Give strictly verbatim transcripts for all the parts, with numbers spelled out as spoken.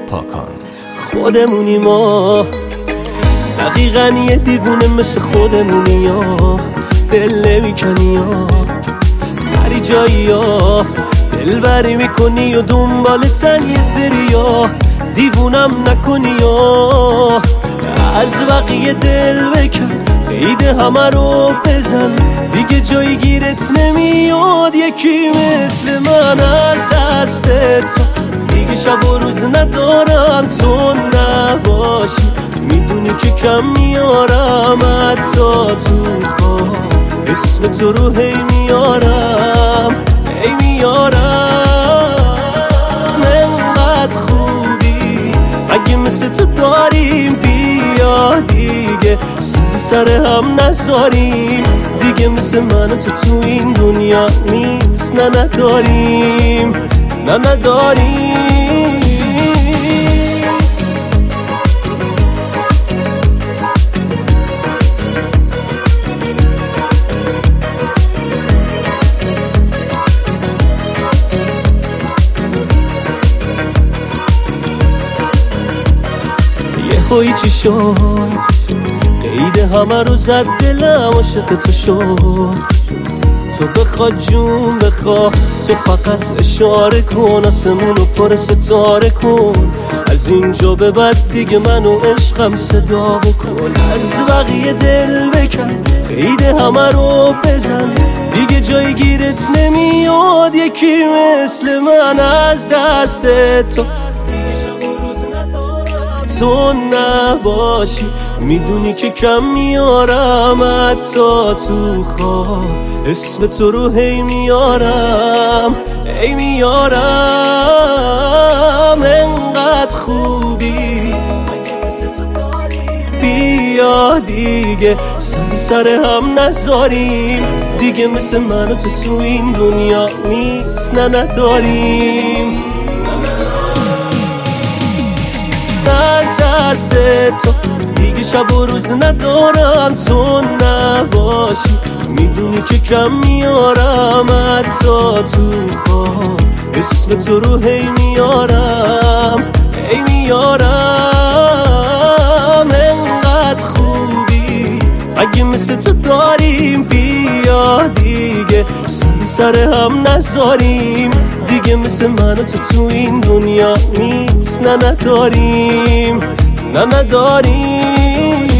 پاکان. خودمونی ما، دقیقا یه دیوونه مثل خودمونی ها، دل نمیکنی ها، هری جایی ها دل بری میکنی و دنبال تن یه سری ها، دیوونم نکنی ها، از بقیه دل بکن، عیده همه رو بزن، دیگه جایی گیرت نمیاد یکی مثل من از دست تو، دیگه شب و روز ندارم تو نباشی، میدونی که کم میارم حتی تو خواب، اسم تو رو هی میارم هی میارم، انقدر خوبی اگه مثل تو داریم، بیا دیگه سر سر هم نذاریم، دیگه مثل من تو تو این دنیا نیست، نه نداریم نه نداریم. یه چی شد عیده همه رو زد، دلم عاشق تو شد، تو بخواد جون بخواد، تو فقط اشاره کن، آسمون رو پر ستاره کن، از اینجا به بعد دیگه منو عشقم صدا بکن، از بقیه دل بکن، عیده همه رو بزن، دیگه جایی گیرت نمیاد یکی مثل من از دست تو، تو نباشی میدونی که کم میارم حتی تو خواب، اسم تو رو هی میارم هی میارم، انقدر خوبی بیا دیگه سر سر هم نذاریم، دیگه مثل من تو تو این دنیا نیست، نه نداریم از دست تو، دیگه شب و روز ندارم تو نباشی، میدونی که کم میارم حتی تو خواب، اسم تو رو هی میارم هی میارم، انقدر خوبی اگه مثل تو داریم، بیا دیگه سر سر هم نذاریم، دیگه مثل من تو تو این دنیا نیست، نه نداریم نه نداریم.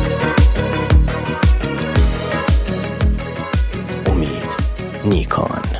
امید نیکان.